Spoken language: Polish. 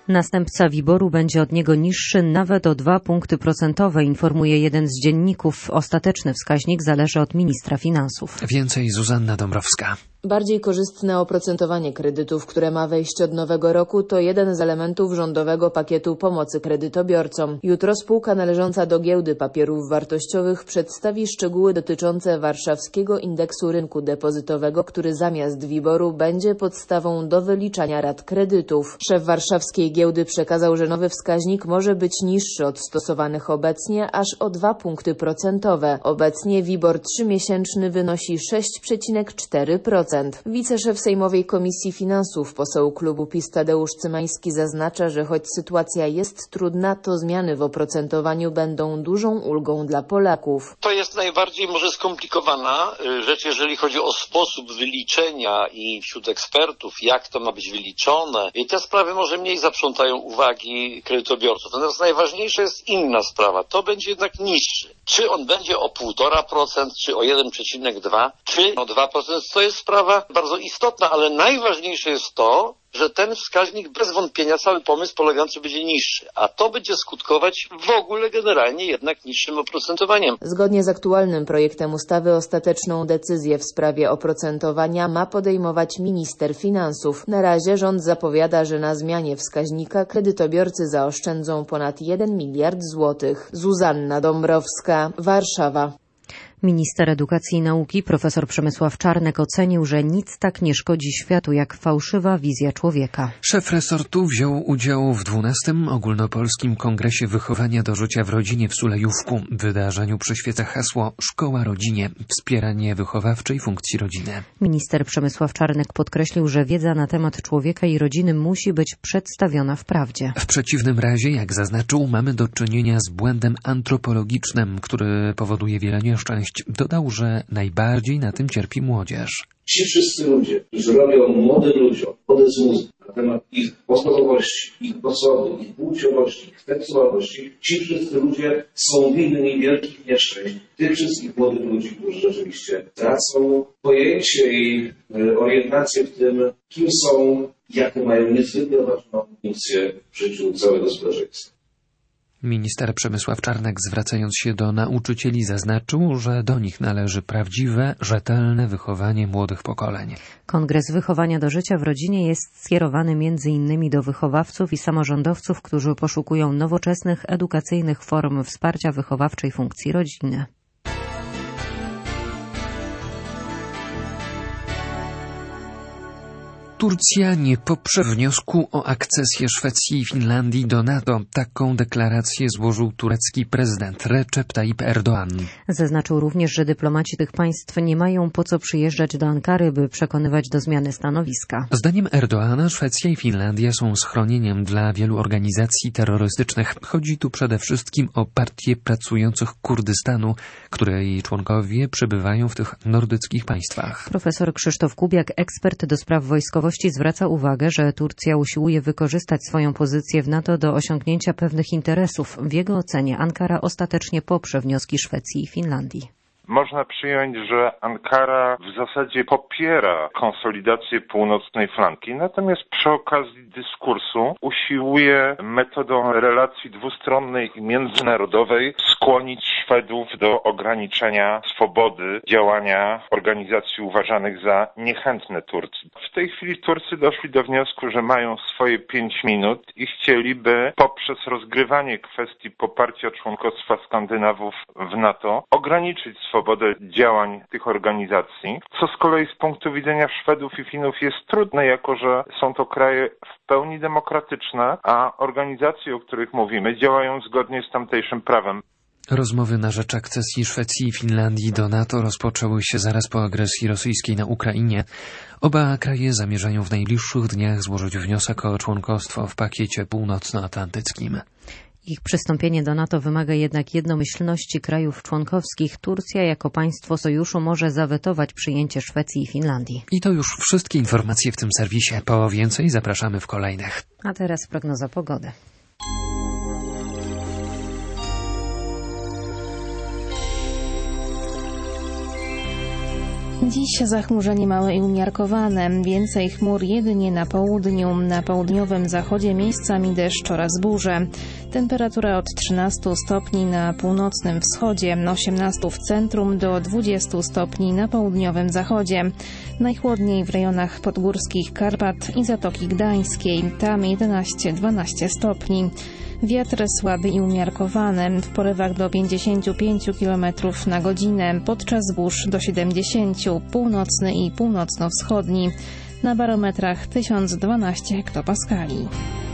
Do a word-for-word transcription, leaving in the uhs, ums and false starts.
Następca WIBOR-u będzie od niego niższy nawet o dwa punkty procentowe, informuje jeden z dzienników. Ostateczny wskaźnik zależy od ministra finansów. Więcej Zuzanna Dąbrowska. Bardziej korzystne oprocentowanie kredytów, które ma wejść od nowego roku, to jeden z elementów rządowego pakietu pomocy kredytobiorcom. Jutro spółka należąca do Giełdy Papierów Wartościowych przedstawi szczegóły dotyczące warszawskiego indeksu rynku depozytowego, który zamiast WIBOR-u będzie podstawą do wyliczania rat kredytów. Szef warszawskiej giełdy przekazał, że nowy wskaźnik może być niższy od stosowanych obecnie aż o dwa punkty procentowe. Obecnie WIBOR trzymiesięczny wynosi sześć przecinek cztery procent. Wiceszef Sejmowej Komisji Finansów, poseł klubu PiS Tadeusz Cymański zaznacza, że choć sytuacja jest trudna, to zmiany w oprocentowaniu będą dużą ulgą dla Polaków. To jest najbardziej może skomplikowana rzecz, jeżeli chodzi o sposób wyliczenia i wśród ekspertów, jak to ma być wyliczone. I te sprawy może mniej zaprzątają uwagi kredytobiorców. Natomiast najważniejsza jest inna sprawa. To będzie jednak niższy. Czy on będzie o półtora procent, czy o jeden przecinek dwa, czy o dwa procent, to jest sprawa bardzo istotna, ale najważniejsze jest to, że ten wskaźnik bez wątpienia, cały pomysł polegający będzie niższy, a to będzie skutkować w ogóle generalnie jednak niższym oprocentowaniem. Zgodnie z aktualnym projektem ustawy ostateczną decyzję w sprawie oprocentowania ma podejmować minister finansów. Na razie rząd zapowiada, że na zmianie wskaźnika kredytobiorcy zaoszczędzą ponad jeden miliard złotych. Zuzanna Dąbrowska, Warszawa. Minister Edukacji i Nauki profesor Przemysław Czarnek ocenił, że nic tak nie szkodzi światu jak fałszywa wizja człowieka. Szef resortu wziął udział w dwunastym Ogólnopolskim Kongresie Wychowania do Życia w Rodzinie w Sulejówku. Wydarzeniu przyświeca hasło Szkoła Rodzinie – wspieranie wychowawczej funkcji rodziny. Minister Przemysław Czarnek podkreślił, że wiedza na temat człowieka i rodziny musi być przedstawiona w prawdzie. W przeciwnym razie, jak zaznaczył, mamy do czynienia z błędem antropologicznym, który powoduje wiele nieszczęść. Dodał, że najbardziej na tym cierpi młodzież. Ci wszyscy ludzie, którzy robią młodym ludziom młode z mózgu na temat ich osobowości, ich osoby, ich płciowości, ich seksualności, ci wszyscy ludzie są winni wielkich nieszczęść. Tych wszystkich młodych ludzi, którzy rzeczywiście tracą pojęcie i orientację w tym, kim są, jaką mają niezwykle ważną funkcję w życiu całego społeczeństwa. Minister Przemysław Czarnek, zwracając się do nauczycieli, zaznaczył, że do nich należy prawdziwe, rzetelne wychowanie młodych pokoleń. Kongres Wychowania do Życia w Rodzinie jest skierowany między innymi do wychowawców i samorządowców, którzy poszukują nowoczesnych, edukacyjnych form wsparcia wychowawczej funkcji rodziny. Turcja nie poprze wniosku o akcesję Szwecji i Finlandii do NATO. Taką deklarację złożył turecki prezydent Recep Tayyip Erdoğan. Zaznaczył również, że dyplomaci tych państw nie mają po co przyjeżdżać do Ankary, by przekonywać do zmiany stanowiska. Zdaniem Erdoğana Szwecja i Finlandia są schronieniem dla wielu organizacji terrorystycznych. Chodzi tu przede wszystkim o Partię Pracujących Kurdystanu, której członkowie przebywają w tych nordyckich państwach. Profesor Krzysztof Kubiak, ekspert do spraw wojskowości, zwraca uwagę, że Turcja usiłuje wykorzystać swoją pozycję w NATO do osiągnięcia pewnych interesów. W jego ocenie Ankara ostatecznie poprze wnioski Szwecji i Finlandii. Można przyjąć, że Ankara w zasadzie popiera konsolidację północnej flanki, natomiast przy okazji dyskursu usiłuje metodą relacji dwustronnej i międzynarodowej skłonić Szwedów do ograniczenia swobody działania organizacji uważanych za niechętne Turcji. W tej chwili Turcy doszli do wniosku, że mają swoje pięć minut i chcieliby poprzez rozgrywanie kwestii poparcia członkostwa Skandynawów w NATO ograniczyć swobodę swobodę działań tych organizacji, co z kolei z punktu widzenia Szwedów i Finów jest trudne, jako że są to kraje w pełni demokratyczne, a organizacje, o których mówimy, działają zgodnie z tamtejszym prawem. Rozmowy na rzecz akcesji Szwecji i Finlandii do NATO rozpoczęły się zaraz po agresji rosyjskiej na Ukrainie. Oba kraje zamierzają w najbliższych dniach złożyć wniosek o członkostwo w pakiecie północnoatlantyckim. Ich przystąpienie do NATO wymaga jednak jednomyślności krajów członkowskich. Turcja jako państwo sojuszu może zawetować przyjęcie Szwecji i Finlandii. I to już wszystkie informacje w tym serwisie. Po więcej zapraszamy w kolejnych. A teraz prognoza pogody. Dziś zachmurzenie małe i umiarkowane. Więcej chmur jedynie na południu. Na południowym zachodzie miejscami deszcz oraz burze. Temperatura od trzynastu stopni na północnym wschodzie, osiemnastu w centrum do dwudziestu stopni na południowym zachodzie. Najchłodniej w rejonach podgórskich Karpat i Zatoki Gdańskiej. Tam jedenaście do dwunastu stopni. Wiatr słaby i umiarkowany, w porywach do pięćdziesięciu pięciu kilometrów na godzinę, podczas burz do siedemdziesięciu, północny i północno-wschodni. Na barometrach tysiąc dwanaście hektopaskali.